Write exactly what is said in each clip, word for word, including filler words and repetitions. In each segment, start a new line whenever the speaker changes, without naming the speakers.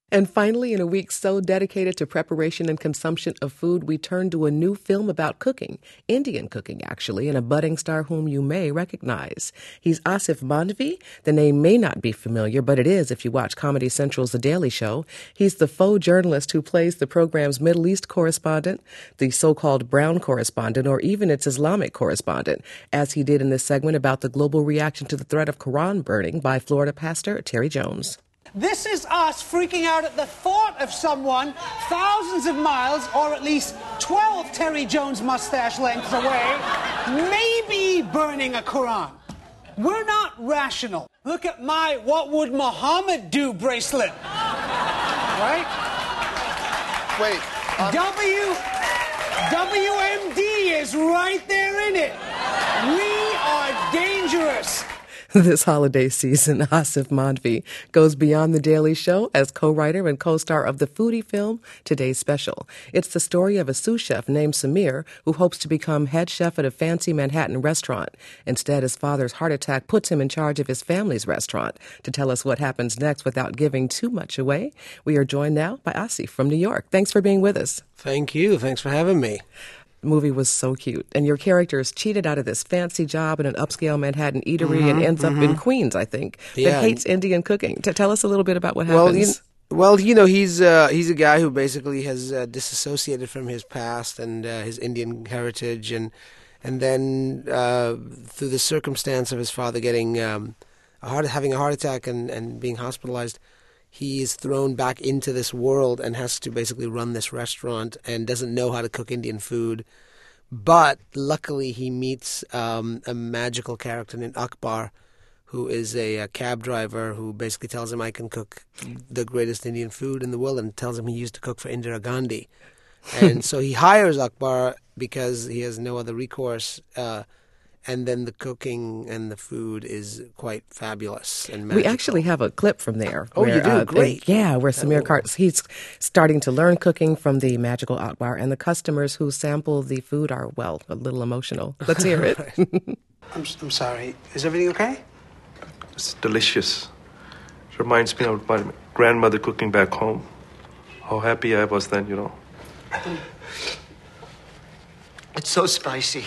And finally, in a week so dedicated to preparation and consumption of food, we turn to a new film about cooking, Indian cooking, actually, and a budding star whom you may recognize. He's Asif Mandvi. The name may not be familiar, but it is if you watch Comedy Central's The Daily Show. He's the faux journalist who plays the program's Middle East correspondent, the so-called brown correspondent, or even its Islamic correspondent, as he did in this segment about the global reaction to the threat of Quran burning by Florida pastor Terry Jones.
This is us freaking out at the thought of someone thousands of miles, or at least twelve Terry Jones mustache lengths away, maybe burning a Quran. We're not rational. Look at my "What would Muhammad do" bracelet. Right?
Wait. Um...
W... W M D is right there in it. We are dangerous.
This holiday season, Asif Mandvi goes beyond The Daily Show as co-writer and co-star of the foodie film Today's Special. It's the story of a sous chef named Samir who hopes to become head chef at a fancy Manhattan restaurant. Instead, his father's heart attack puts him in charge of his family's restaurant. To tell us what happens next without giving too much away, we are joined now by Asif from New York. Thanks for being with us.
Thank you. Thanks for having me.
The movie was so cute. And your character is cheated out of this fancy job in an upscale Manhattan eatery
mm-hmm,
and ends
mm-hmm.
up in Queens, I think,
yeah.
that hates Indian cooking. To tell us a little bit about what
well,
happens.
You, well, you know, he's uh, he's a guy who basically has uh, disassociated from his past and uh, his Indian heritage. And and then uh, through the circumstance of his father getting um, a heart, having a heart attack and, and being hospitalized, he is thrown back into this world and has to basically run this restaurant and doesn't know how to cook Indian food. But luckily he meets um, a magical character named Akbar, who is a, a cab driver who basically tells him I can cook the greatest Indian food in the world, and tells him he used to cook for Indira Gandhi. And so he hires Akbar because he has no other recourse. Uh, And then the cooking and the food is quite fabulous and magical.
We actually have a clip from there.
Oh,
where,
you do?
Uh,
Great.
They, yeah, where Samir
oh.
Kart, he's starting to learn cooking from the magical Akbar, and the customers who sample the food are, well, a little emotional. Let's hear it.
I'm, I'm sorry. Is everything okay?
It's delicious. It reminds me of my grandmother cooking back home. How happy I was then, you know.
It's so spicy.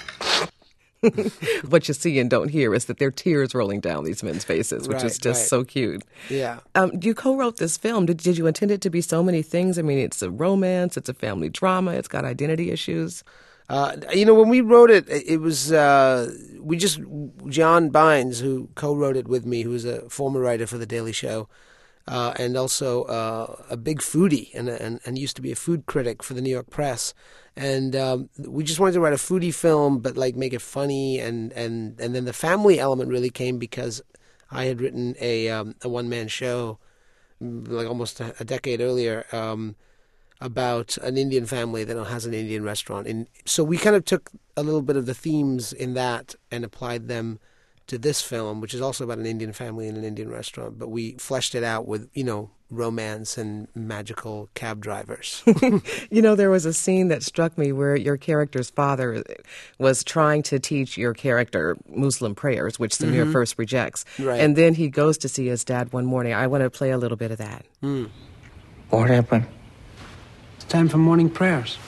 What you see and don't hear is that there are tears rolling down these men's faces, which
right,
is just
right.
so cute.
Yeah.
Um, you co-wrote this film. Did, did you intend it to be so many things? I mean, it's a romance, it's a family drama, it's got identity issues.
Uh, you know, when we wrote it, it was, uh, we just, John Bynes, who co-wrote it with me, who was a former writer for The Daily Show, uh, and also uh, a big foodie and, and, and used to be a food critic for the New York Press. And um, we just wanted to write a foodie film, but like make it funny. And, and, and then the family element really came because I had written a, um, a one-man show like almost a, a decade earlier um, about an Indian family that has an Indian restaurant. And so we kind of took a little bit of the themes in that and applied them to this film, which is also about an Indian family in an Indian restaurant. But we fleshed it out with, you know, romance and magical cab drivers.
You know, there was a scene that struck me where your character's father was trying to teach your character Muslim prayers, which Samir
mm-hmm.
first rejects.
Right.
And then he goes to see his dad one morning. I want to play a little bit of that.
Mm.
What happened?
It's time for morning prayers.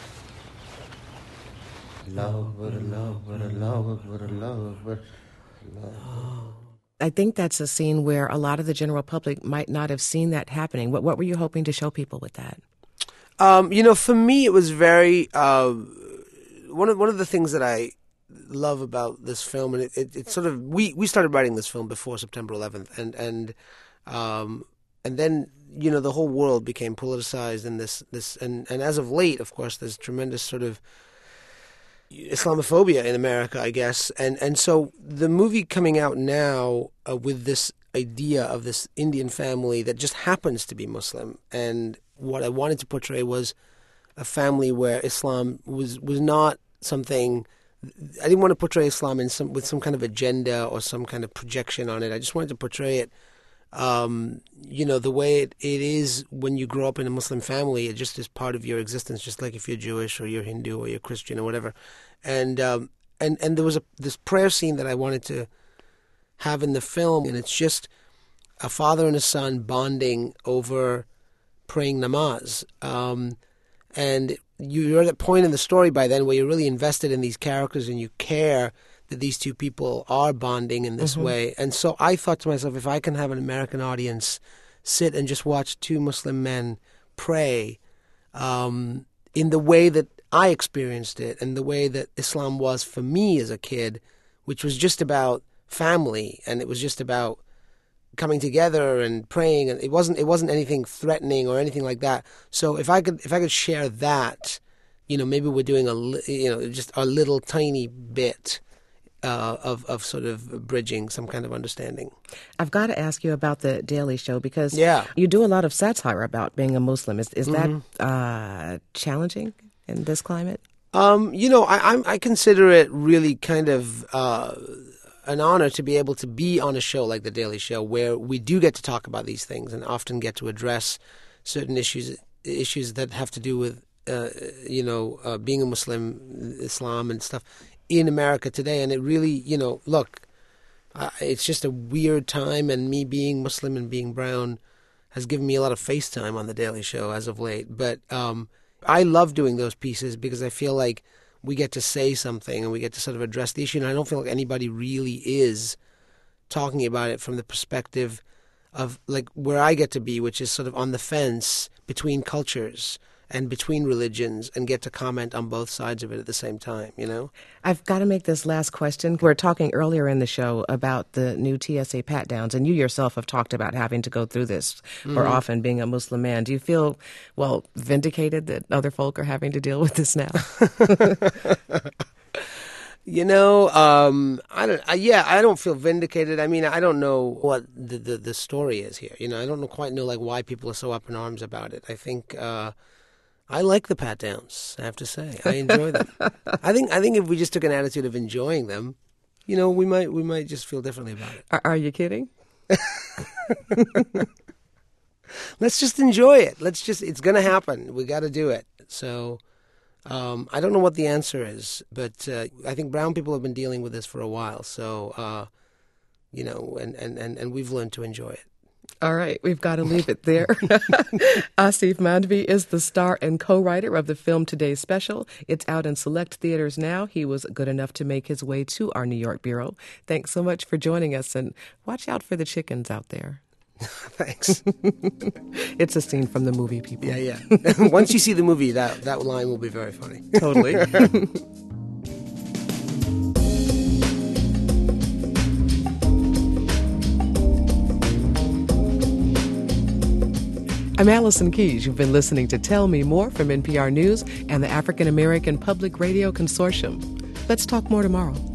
Love, but love, but love, but love, but love.
I think that's a scene where a lot of the general public might not have seen that happening. What what were you hoping to show people with that?
Um, you know, for me, it was very uh, one of one of the things that I love about this film, and it, it, it sort of we, we started writing this film before September eleventh, and and um, and then you know the whole world became politicized in this this, and, and as of late, of course, there's tremendous sort of Islamophobia in America, I guess, and and so the movie coming out now uh, with this idea of this Indian family that just happens to be Muslim, and what I wanted to portray was a family where Islam was was not something. I didn't want to portray Islam in some with some kind of agenda or some kind of projection on it. I just wanted to portray it, um, you know, the way it, it is when you grow up in a Muslim family. It just is part of your existence, just like if you're Jewish or you're Hindu or you're Christian or whatever. And um, and and there was a this prayer scene that I wanted to have in the film, and it's just a father and a son bonding over praying namaz. Um, and you're at a point in the story by then where you're really invested in these characters and you care that these two people are bonding in this
Mm-hmm.
way. And so I thought to myself, if I can have an American audience sit and just watch two Muslim men pray um, in the way that I experienced it and the way that Islam was for me as a kid, which was just about family and it was just about coming together and praying, and it wasn't it wasn't anything threatening or anything like that. So if I could if I could share that, you know, maybe we're doing a li- you know just a little tiny bit uh, of of sort of bridging some kind of understanding.
I've got to ask you about the Daily Show because
Yeah.
you do a lot of satire about being a Muslim. Is is
Mm-hmm.
that uh, challenging in this climate?
Um, you know, I I'm, I consider it really kind of uh, an honor to be able to be on a show like The Daily Show where we do get to talk about these things and often get to address certain issues issues that have to do with, uh, you know, uh, being a Muslim, Islam and stuff in America today. And it really, you know, look, uh, it's just a weird time, and me being Muslim and being brown has given me a lot of face time on The Daily Show as of late. But um, I love doing those pieces because I feel like we get to say something and we get to sort of address the issue. And I don't feel like anybody really is talking about it from the perspective of like where I get to be, which is sort of on the fence between cultures and between religions and get to comment on both sides of it at the same time, you know?
I've got to make this last question. We were talking earlier in the show about the new T S A pat downs, and you yourself have talked about having to go through this more
Mm-hmm.
often being a Muslim man. Do you feel, well, vindicated that other folk are having to deal with this now?
You know, um, I don't. I, yeah, I don't feel vindicated. I mean, I don't know what the, the the story is here. You know, I don't know, quite know like why people are so up in arms about it. I think uh, I like the pat downs. I have to say, I enjoy them. I think I think if we just took an attitude of enjoying them, you know, we might we might just feel differently about it.
Are, are you kidding?
Let's just enjoy it. Let's just. It's going to happen. We got to do it. So. Um, I don't know what the answer is, but uh, I think brown people have been dealing with this for a while. So, uh, you know, and, and, and, and we've learned to enjoy it.
All right, we've got to leave it there. Asif Mandvi is the star and co-writer of the film Today's Special. It's out in select theaters now. He was good enough to make his way to our New York bureau. Thanks so much for joining us, and watch out for the chickens out there.
Thanks.
It's a scene from the movie, people.
Yeah, yeah. Once you see the movie, that, that line will be very funny.
Totally. I'm Allison Keyes. You've been listening to Tell Me More from N P R News and the African American Public Radio Consortium. Let's talk more tomorrow.